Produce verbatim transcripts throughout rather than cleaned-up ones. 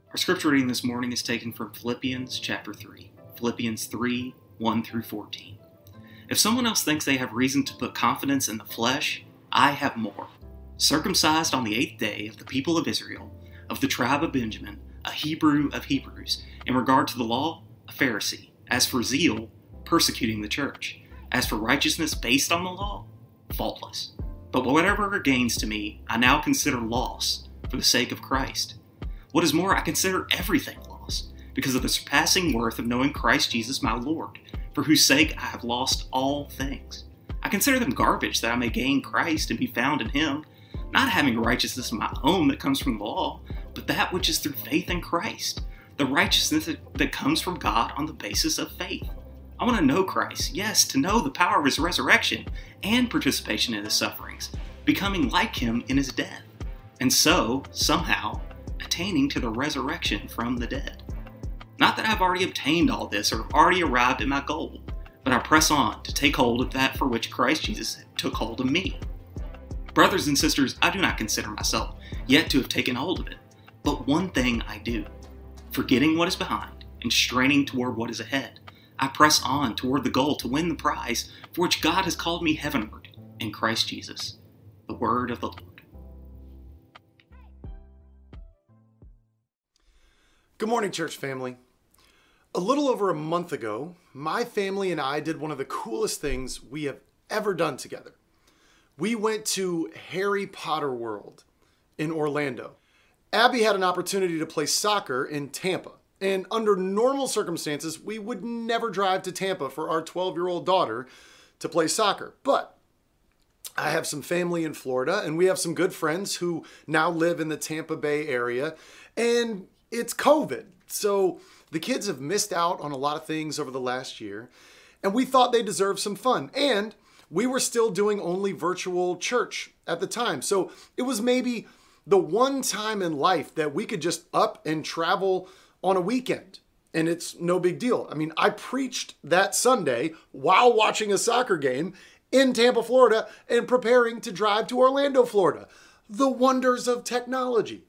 Our scripture reading this morning is taken from Philippians chapter three, Philippians three, one through fourteen. If someone else thinks they have reason to put confidence in the flesh, I have more. Circumcised on the eighth day of the people of Israel, of the tribe of Benjamin, a Hebrew of Hebrews, in regard to the law, a Pharisee. As for zeal, persecuting the church. As for righteousness based on the law, faultless. But whatever gains to me, I now consider loss for the sake of Christ. What is more, I consider everything loss, because of the surpassing worth of knowing Christ Jesus my Lord, for whose sake I have lost all things. I consider them garbage, that I may gain Christ and be found in him, not having righteousness of my own that comes from the law, but that which is through faith in Christ, the righteousness that comes from God on the basis of faith. I want to know Christ, yes, to know the power of his resurrection and participation in his sufferings, becoming like him in his death, and so, somehow, attaining to the resurrection from the dead. Not that I've already obtained all this or have already arrived at my goal, but I press on to take hold of that for which Christ Jesus took hold of me. Brothers and sisters, I do not consider myself yet to have taken hold of it, but one thing I do, forgetting what is behind and straining toward what is ahead, I press on toward the goal to win the prize for which God has called me heavenward in Christ Jesus. The word of the Lord. Good morning, church family. A little over a month ago, my family and I did one of the coolest things we have ever done together. We went to Harry Potter World in Orlando. Abby had an opportunity to play soccer in Tampa, and under normal circumstances, we would never drive to Tampa for our twelve-year-old daughter to play soccer. But I have some family in Florida, and we have some good friends who now live in the Tampa Bay area, and it's COVID, so the kids have missed out on a lot of things over the last year, and we thought they deserved some fun. And we were still doing only virtual church at the time, so it was maybe the one time in life that we could just up and travel on a weekend, and it's no big deal. I mean, I preached that Sunday while watching a soccer game in Tampa, Florida, and preparing to drive to Orlando, Florida. The wonders of technology.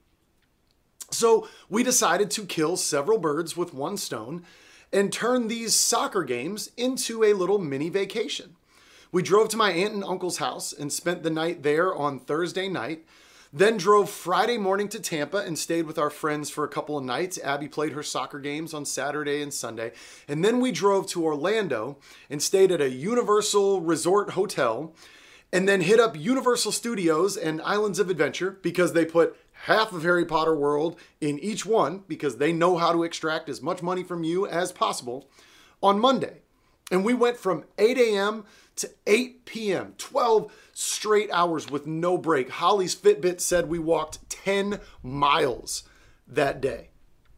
So we decided to kill several birds with one stone and turn these soccer games into a little mini vacation. We drove to my aunt and uncle's house and spent the night there on Thursday night, then drove Friday morning to Tampa and stayed with our friends for a couple of nights. Abby played her soccer games on Saturday and Sunday. And then we drove to Orlando and stayed at a Universal Resort Hotel, and then hit up Universal Studios and Islands of Adventure because they put half of Harry Potter World in each one because they know how to extract as much money from you as possible on Monday. And we went from eight a.m. to eight p.m., twelve straight hours with no break. Holly's Fitbit said we walked ten miles that day.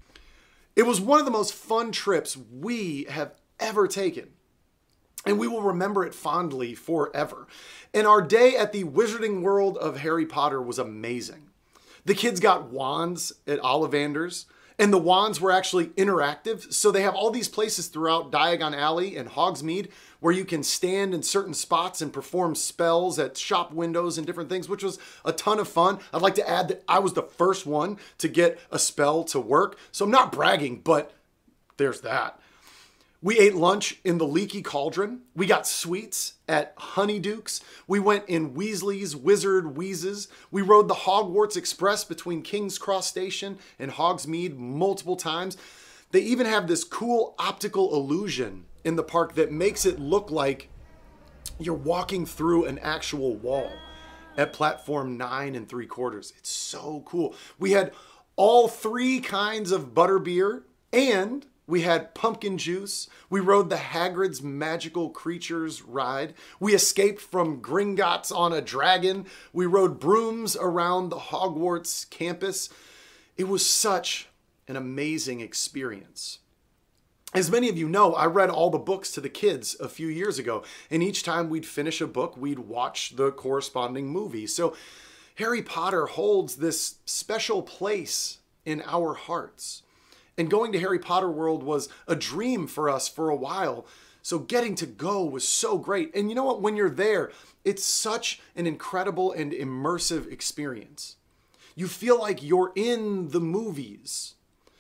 It was one of the most fun trips we have ever taken, and we will remember it fondly forever. And our day at the Wizarding World of Harry Potter was amazing. The kids got wands at Ollivanders, and the wands were actually interactive. So they have all these places throughout Diagon Alley and Hogsmeade where you can stand in certain spots and perform spells at shop windows and different things, which was a ton of fun. I'd like to add that I was the first one to get a spell to work. So I'm not bragging, but there's that. We ate lunch in the Leaky Cauldron. We got sweets at Honeydukes. We went in Weasley's Wizard Wheezes. We rode the Hogwarts Express between King's Cross Station and Hogsmeade multiple times. They even have this cool optical illusion in the park that makes it look like you're walking through an actual wall at platform nine and three quarters. It's so cool. We had all three kinds of butterbeer, and we had pumpkin juice. We rode the Hagrid's Magical Creatures ride. We escaped from Gringotts on a dragon. We rode brooms around the Hogwarts campus. It was such an amazing experience. As many of you know, I read all the books to the kids a few years ago, and each time we'd finish a book, we'd watch the corresponding movie. So Harry Potter holds this special place in our hearts. And going to Harry Potter World was a dream for us for a while. So getting to go was so great. And you know what? When you're there, it's such an incredible and immersive experience. You feel like you're in the movies.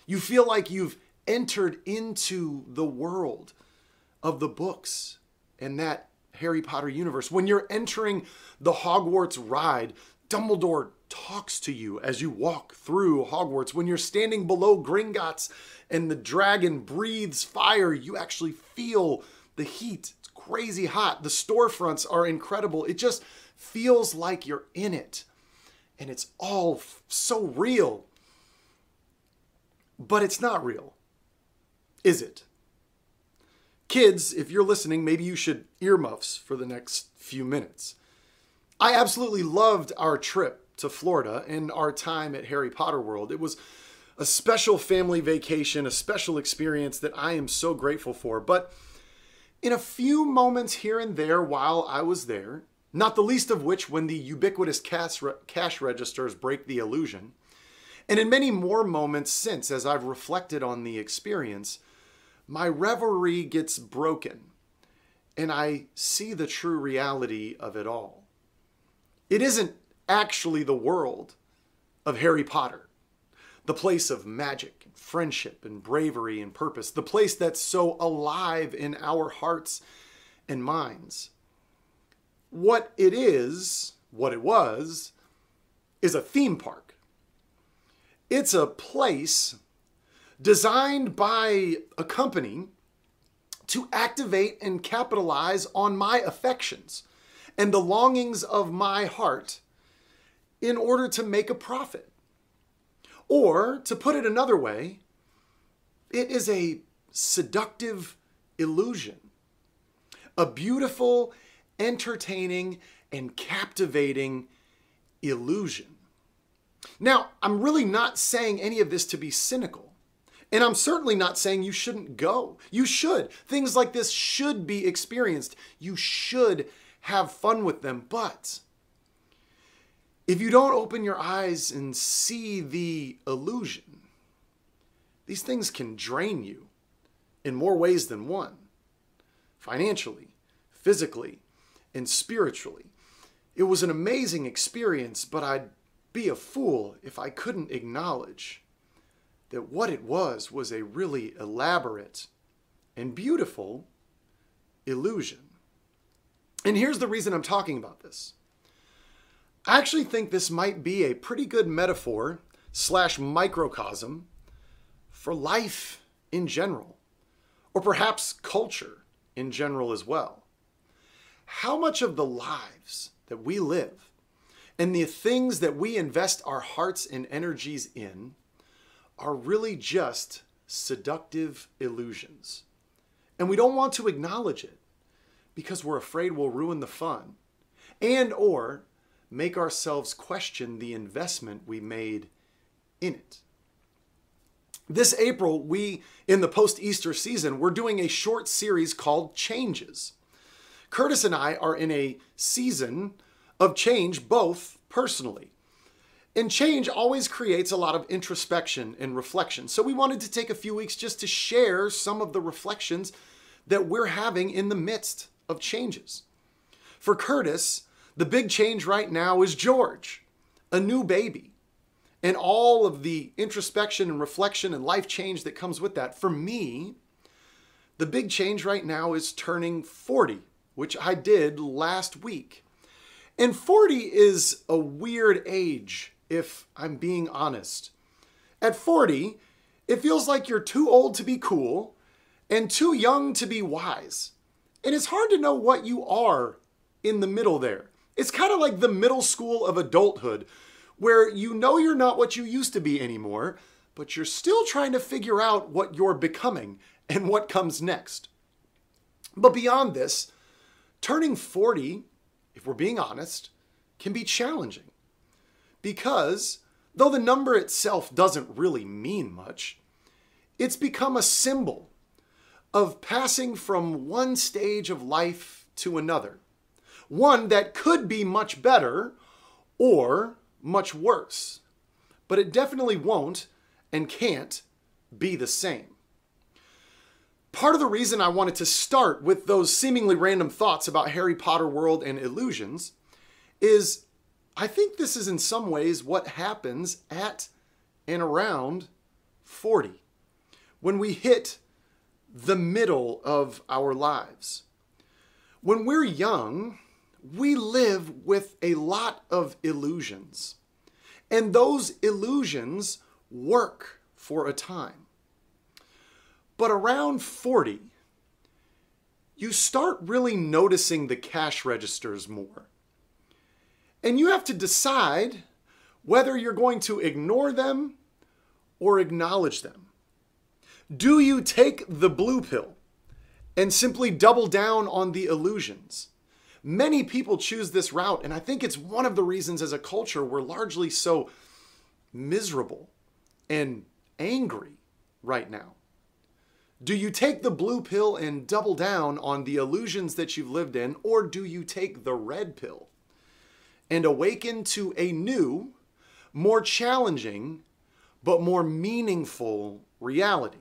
You feel like you've entered into the world of the books and that Harry Potter universe. When you're entering the Hogwarts ride, Dumbledore talks to you as you walk through Hogwarts. When you're standing below Gringotts and the dragon breathes fire, you actually feel the heat. It's crazy hot. The storefronts are incredible. It just feels like you're in it. And it's all f- so real. But it's not real, is it? Kids, if you're listening, maybe you should earmuffs for the next few minutes. I absolutely loved our trip to Florida and our time at Harry Potter World. It was a special family vacation, a special experience that I am so grateful for. But in a few moments here and there while I was there, not the least of which when the ubiquitous cash, re- cash registers break the illusion, and in many more moments since as I've reflected on the experience, my reverie gets broken and I see the true reality of it all. It isn't actually the world of Harry Potter, the place of magic, and friendship, and bravery and purpose, the place that's so alive in our hearts and minds. What it is, what it was, is a theme park. It's a place designed by a company to activate and capitalize on my affections and the longings of my heart in order to make a profit. Or, to put it another way, it is a seductive illusion. A beautiful, entertaining, and captivating illusion. Now, I'm really not saying any of this to be cynical. And I'm certainly not saying you shouldn't go. You should. Things like this should be experienced. You should have fun with them. But if you don't open your eyes and see the illusion, these things can drain you in more ways than one. Financially, physically, and spiritually. It was an amazing experience, but I'd be a fool if I couldn't acknowledge that what it was was a really elaborate and beautiful illusion. And here's the reason I'm talking about this. I actually think this might be a pretty good metaphor slash microcosm for life in general, or perhaps culture in general as well. How much of the lives that we live and the things that we invest our hearts and energies in are really just seductive illusions. And we don't want to acknowledge it because we're afraid we'll ruin the fun and or make ourselves question the investment we made in it. This April, we, in the post-Easter season, we're doing a short series called Changes. Curtis and I are in a season of change, both personally. And change always creates a lot of introspection and reflection. So we wanted to take a few weeks just to share some of the reflections that we're having in the midst of changes. For Curtis, the big change right now is George, a new baby, and all of the introspection and reflection and life change that comes with that. For me, the big change right now is turning forty, which I did last week. And forty is a weird age, if I'm being honest. At forty, it feels like you're too old to be cool and too young to be wise. And it's hard to know what you are in the middle there. It's kind of like the middle school of adulthood, where you know you're not what you used to be anymore, but you're still trying to figure out what you're becoming and what comes next. But beyond this, turning forty, if we're being honest, can be challenging. Because though the number itself doesn't really mean much, it's become a symbol of passing from one stage of life to another. One that could be much better or much worse. But it definitely won't and can't be the same. Part of the reason I wanted to start with those seemingly random thoughts about Harry Potter World and illusions is I think this is in some ways what happens at and around forty, when we hit the middle of our lives. When we're young, we live with a lot of illusions, and those illusions work for a time. But around forty, you start really noticing the cash registers more. And you have to decide whether you're going to ignore them or acknowledge them. Do you take the blue pill and simply double down on the illusions? Many people choose this route, and I think it's one of the reasons as a culture we're largely so miserable and angry right now. Do you take the blue pill and double down on the illusions that you've lived in, or do you take the red pill and awaken to a new, more challenging, but more meaningful reality?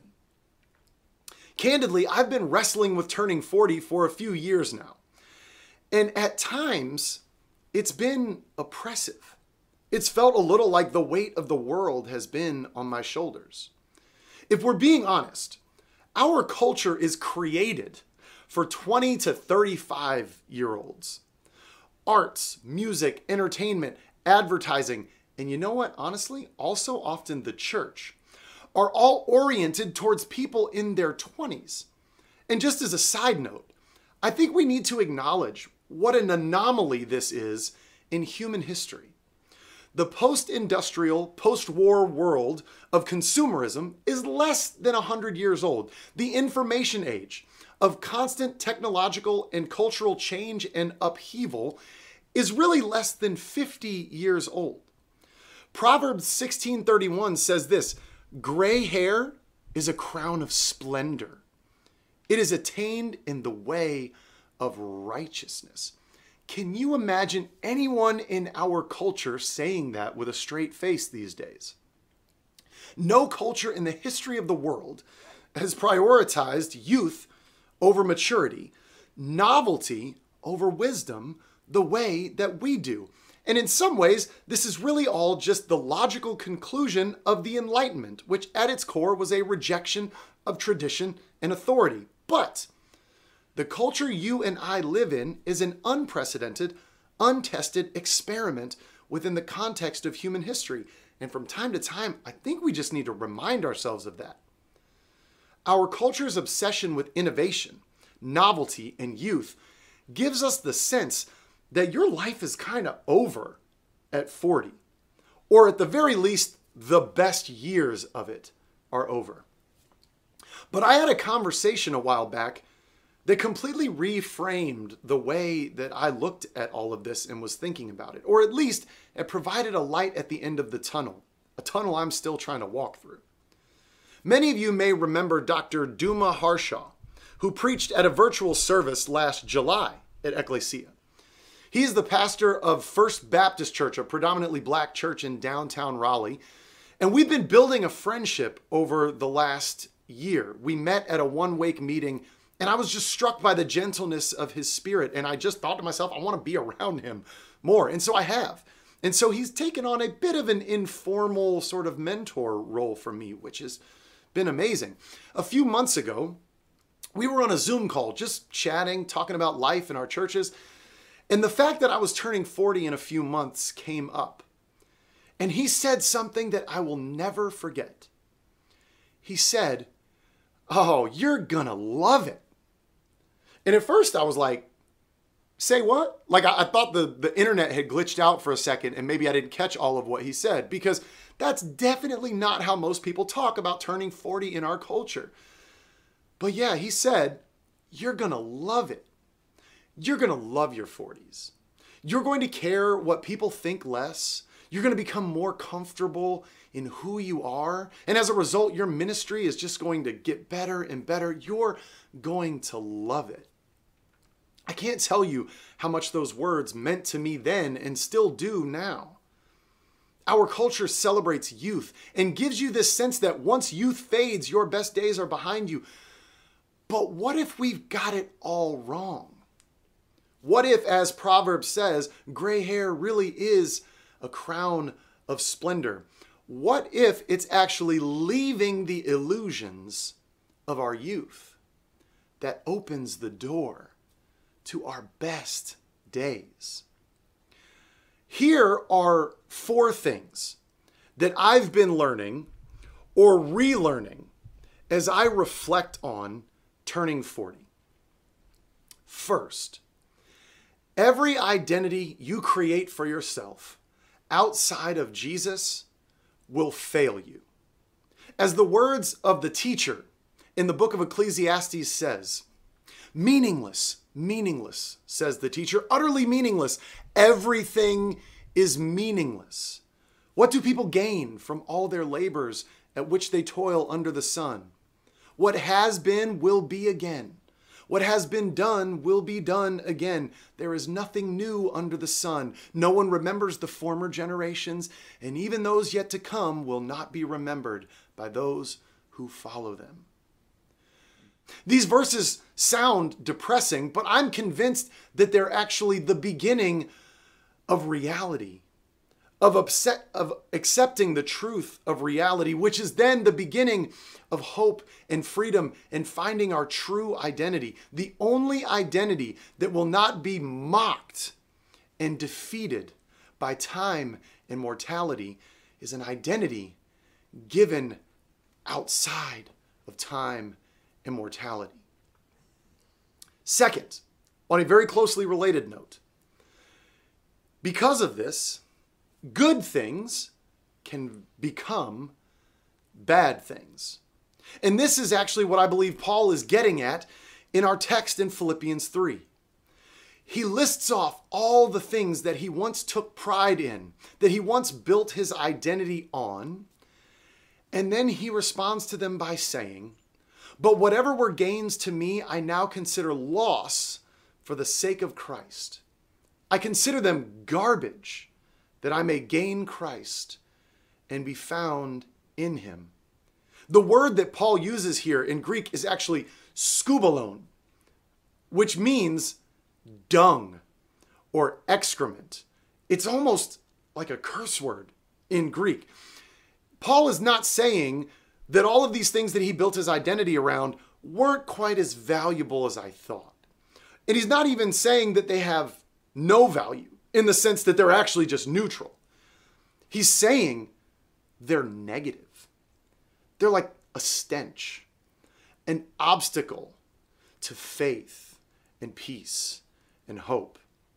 Candidly, I've been wrestling with turning forty for a few years now. And at times, it's been oppressive. It's felt a little like the weight of the world has been on my shoulders. If we're being honest, our culture is created for twenty to thirty-five year olds. Arts, music, entertainment, advertising, and you know what? Honestly, also often the church are all oriented towards people in their twenties. And just as a side note, I think we need to acknowledge what an anomaly this is in human history. The post-industrial, post-war world of consumerism is less than one hundred years old. The information age of constant technological and cultural change and upheaval is really less than fifty years old. Proverbs sixteen thirty-one says this: "Gray hair is a crown of splendor. It is attained in the way of righteousness." Can you imagine anyone in our culture saying that with a straight face these days? No culture in the history of the world has prioritized youth over maturity, novelty over wisdom, the way that we do. And in some ways, this is really all just the logical conclusion of the Enlightenment, which at its core was a rejection of tradition and authority. But the culture you and I live in is an unprecedented, untested experiment within the context of human history. And from time to time, I think we just need to remind ourselves of that. Our culture's obsession with innovation, novelty, and youth gives us the sense that your life is kind of over at forty. Or at the very least, the best years of it are over. But I had a conversation a while back that completely reframed the way that I looked at all of this and was thinking about it. Or at least it provided a light at the end of the tunnel, a tunnel I'm still trying to walk through. Many of you may remember Doctor Duma Harshaw, who preached at a virtual service last July at Ecclesia. He's the pastor of First Baptist Church, a predominantly black church in downtown Raleigh. And we've been building a friendship over the last year. We met at a one-week meeting, and I was just struck by the gentleness of his spirit. And I just thought to myself, I want to be around him more. And so I have. And so he's taken on a bit of an informal sort of mentor role for me, which has been amazing. A few months ago, we were on a Zoom call, just chatting, talking about life in our churches. And the fact that I was turning forty in a few months came up. And he said something that I will never forget. He said, "Oh, you're gonna love it." And at first I was like, say what? Like I, I thought the, the internet had glitched out for a second and maybe I didn't catch all of what he said, because that's definitely not how most people talk about turning forty in our culture. But yeah, he said, you're gonna love it. You're going to love your forties. You're going to care what people think less. You're going to become more comfortable in who you are. And as a result, your ministry is just going to get better and better. You're going to love it. I can't tell you how much those words meant to me then and still do now. Our culture celebrates youth and gives you this sense that once youth fades, your best days are behind you. But what if we've got it all wrong? What if, as Proverbs says, gray hair really is a crown of splendor? What if it's actually leaving illusions of our youth that opens the door to our best days. Here are four things that I've been learning or relearning as I reflect on turning forty. First, every identity you create for yourself outside of Jesus will fail you. As the words of the teacher in the book of Ecclesiastes says, meaningless, meaningless, says the teacher, utterly meaningless. Everything is meaningless. What do people gain from all their labors at which they toil under the sun? What has been will be again. What has been done will be done again. There is nothing new under the sun. No one remembers the former generations, and even those yet to come will not be remembered by those who follow them. These verses sound depressing, but I'm convinced that they're actually the beginning of reality, of, upset, of accepting the truth of reality, which is then the beginning of hope and freedom and finding our true identity. The only identity that will not be mocked and defeated by time and mortality is an identity given outside of time and mortality. Second, on a very closely related note, because of this, good things can become bad things. And this is actually what I believe Paul is getting at in our text in Philippians three. He lists off all the things that he once took pride in, that he once built his identity on, and then he responds to them by saying, "But whatever were gains to me, I now consider loss for the sake of Christ. I consider them garbage, that I may gain Christ and be found in him." The word that Paul uses here in Greek is actually skubalon, which means dung or excrement. It's almost like a curse word in Greek. Paul is not saying that all of these things that he built his identity around weren't quite as valuable as I thought. And he's not even saying that they have no value in the sense that they're actually just neutral. He's saying they're negative. They're like a stench, an obstacle to faith and peace and hope.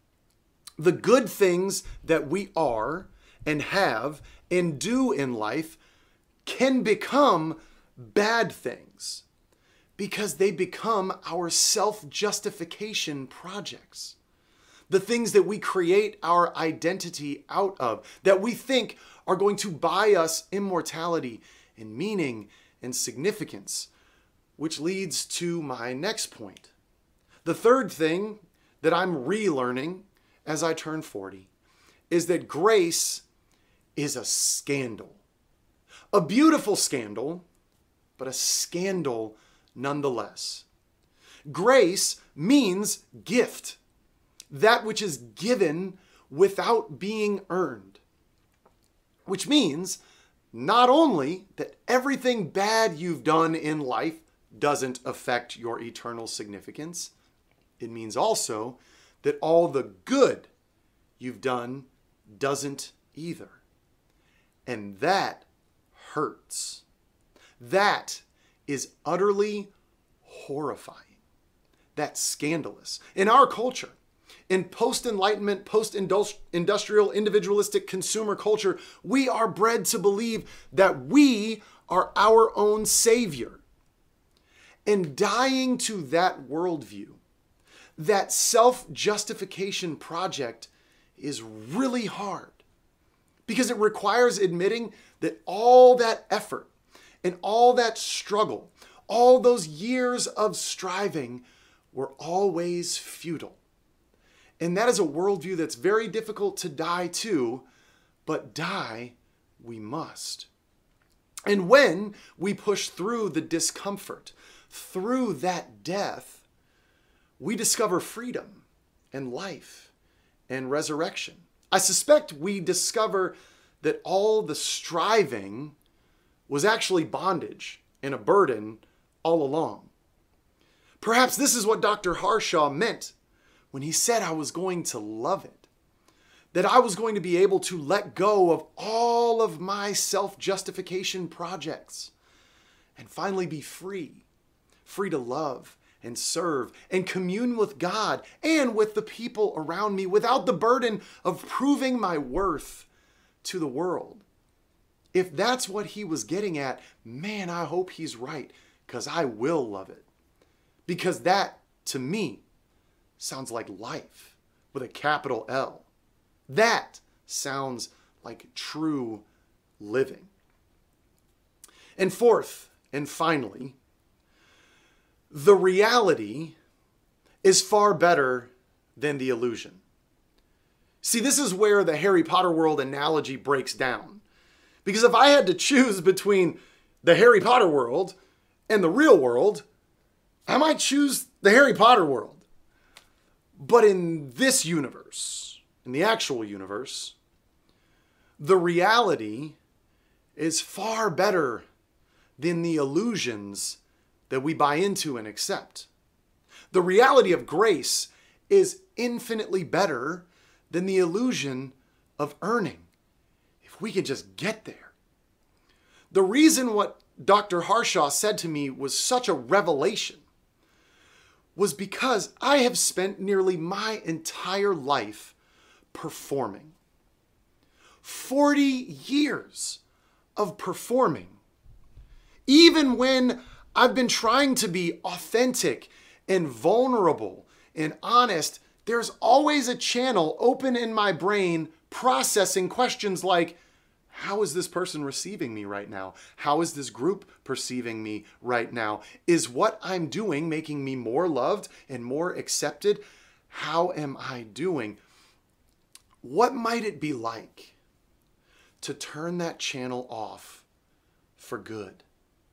The good things that we are and have and do in life can become bad things because they become our self-justification projects. The things that we create our identity out of, that we think are going to buy us immortality and meaning and significance, which leads to my next point. The third thing that I'm relearning as I turn forty is that grace is a scandal. A beautiful scandal, but a scandal nonetheless. Grace means gift, that which is given without being earned, which means not only that everything bad you've done in life doesn't affect your eternal significance, it means also that all the good you've done doesn't either. And that hurts. That is utterly horrifying. That's scandalous. In our culture, in post-enlightenment, post-industrial, individualistic consumer culture, we are bred to believe that we are our own savior. And dying to that worldview, that self-justification project is really hard because it requires admitting that all that effort and all that struggle, all those years of striving were always futile. And that is a worldview that's very difficult to die to, but die we must. And when we push through the discomfort, through that death, we discover freedom and life and resurrection. I suspect we discover that all the striving was actually bondage and a burden all along. Perhaps this is what Doctor Harshaw meant when he said I was going to love it. That I was going to be able to let go of all of my self-justification projects and finally be free, free to love and serve and commune with God and with the people around me without the burden of proving my worth to the world. If that's what he was getting at, man, I hope he's right, because I will love it. Because that, to me, sounds like life with a capital L. That sounds like true living. And fourth, and finally, the reality is far better than the illusion. See, this is where the Harry Potter world analogy breaks down. Because if I had to choose between the Harry Potter world and the real world, I might choose the Harry Potter world. But in this universe, in the actual universe, the reality is far better than the illusions that we buy into and accept. The reality of grace is infinitely better than the illusion of earning, if we could just get there. The reason what Doctor Harshaw said to me was such a revelation was because I have spent nearly my entire life performing. forty years of performing. Even when I've been trying to be authentic and vulnerable and honest, there's always a channel open in my brain processing questions like, how is this person receiving me right now? How is this group perceiving me right now? Is what I'm doing making me more loved and more accepted? How am I doing? What might it be like to turn that channel off for good?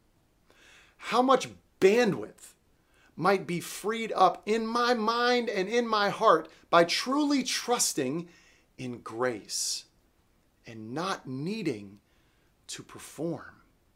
How much bandwidth might be freed up in my mind and in my heart by truly trusting in grace and not needing to perform?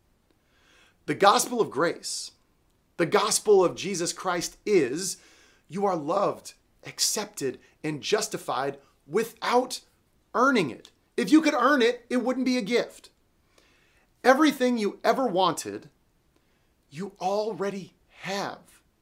The gospel of grace, the gospel of Jesus Christ is you are loved, accepted, and justified without earning it. If you could earn it, it wouldn't be a gift. Everything you ever wanted, you already have.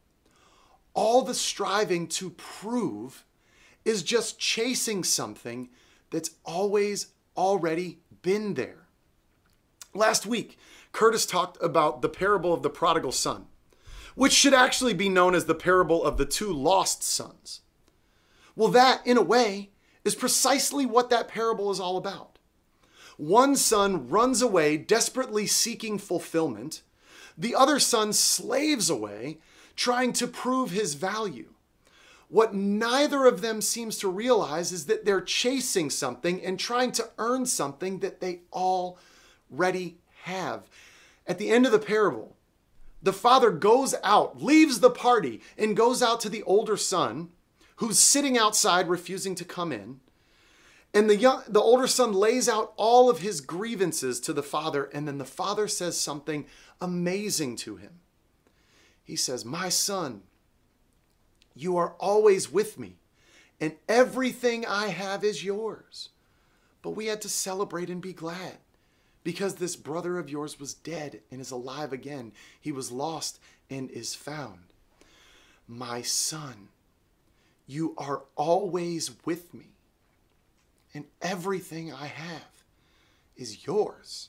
All the striving to prove is just chasing something that's always already been there. Last week, Curtis talked about the parable of the prodigal son, which should actually be known as the parable of the two lost sons. Well, that, in a way, is precisely what that parable is all about. One son runs away, desperately seeking fulfillment. The other son slaves away, trying to prove his value. What neither of them seems to realize is that they're chasing something and trying to earn something that they already have. At the end of the parable, the father goes out, leaves the party, and goes out to the older son, who's sitting outside refusing to come in. And the young, the older son lays out all of his grievances to the father, and then the father says something amazing to him. He says, "My son, you are always with me, and everything I have is yours. But we had to celebrate and be glad, because this brother of yours was dead and is alive again. He was lost and is found. My son, you are always with me, and everything I have is yours."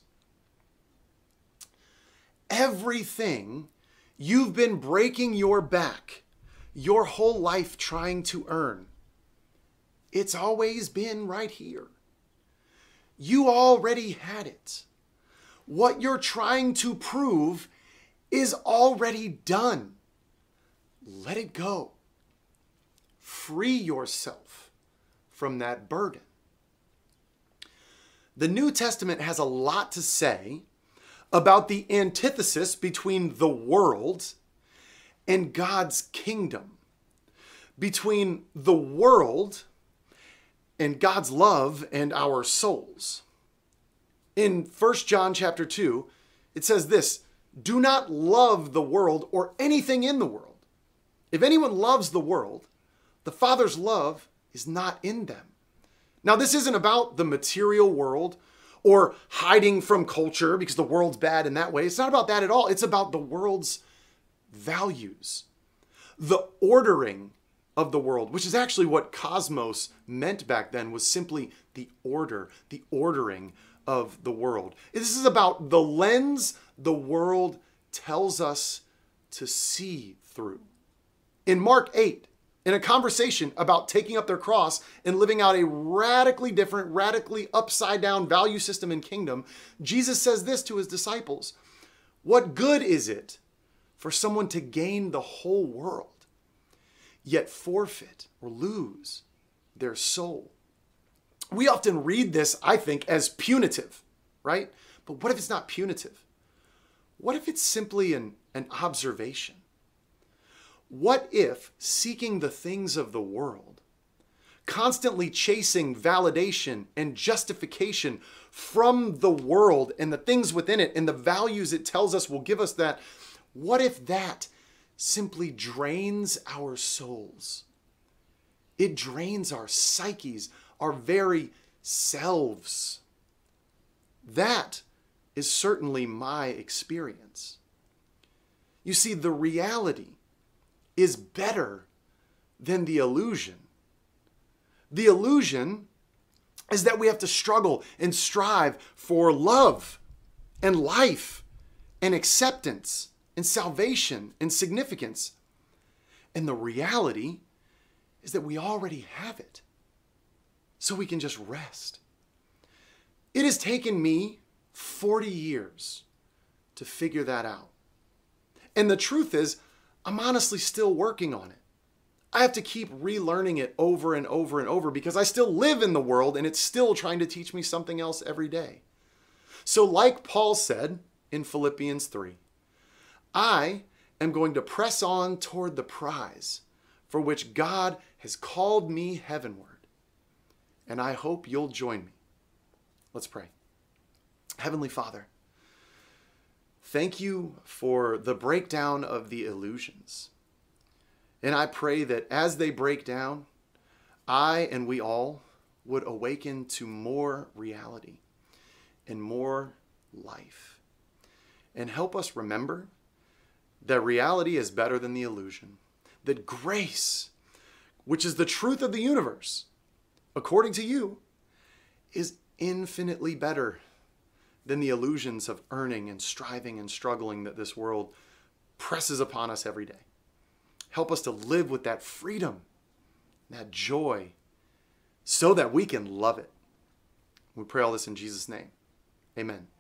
Everything you've been breaking your back your whole life trying to earn, it's always been right here. You already had it. What you're trying to prove is already done. Let it go. Free yourself from that burden. The New Testament has a lot to say about the antithesis between the world and God's kingdom, between the world and God's love and our souls. In First John chapter two, it says this, do not love the world or anything in the world. If anyone loves the world, the Father's love is not in them. Now, this isn't about the material world or hiding from culture because the world's bad in that way. It's not about that at all. It's about the world's values, the ordering of the world, which is actually what cosmos meant back then, was simply the order, the ordering of the world. This is about the lens the world tells us to see through. In Mark eight, in a conversation about taking up their cross and living out a radically different, radically upside down value system and kingdom, Jesus says this to his disciples: "What good is it for someone to gain the whole world, yet forfeit or lose their soul?" We often read this, I think, as punitive, right? But what if it's not punitive? What if it's simply an, an observation? What if seeking the things of the world, constantly chasing validation and justification from the world and the things within it and the values it tells us will give us that, what if that simply drains our souls? It drains our psyches, our very selves. That is certainly my experience. You see, the reality is better than the illusion. The illusion is that we have to struggle and strive for love and life and acceptance and salvation and significance. And the reality is that we already have it, so we can just rest. It has taken me forty years to figure that out. And the truth is, I'm honestly still working on it. I have to keep relearning it over and over and over because I still live in the world and it's still trying to teach me something else every day. So like Paul said in Philippians three, I am going to press on toward the prize for which God has called me heavenward. And I hope you'll join me. Let's pray. Heavenly Father, thank you for the breakdown of the illusions. And I pray that as they break down, I and we all would awaken to more reality and more life. And help us remember that reality is better than the illusion. That grace, which is the truth of the universe, according to you, is infinitely better than the illusions of earning and striving and struggling that this world presses upon us every day. Help us to live with that freedom, that joy, so that we can love it. We pray all this in Jesus' name. Amen.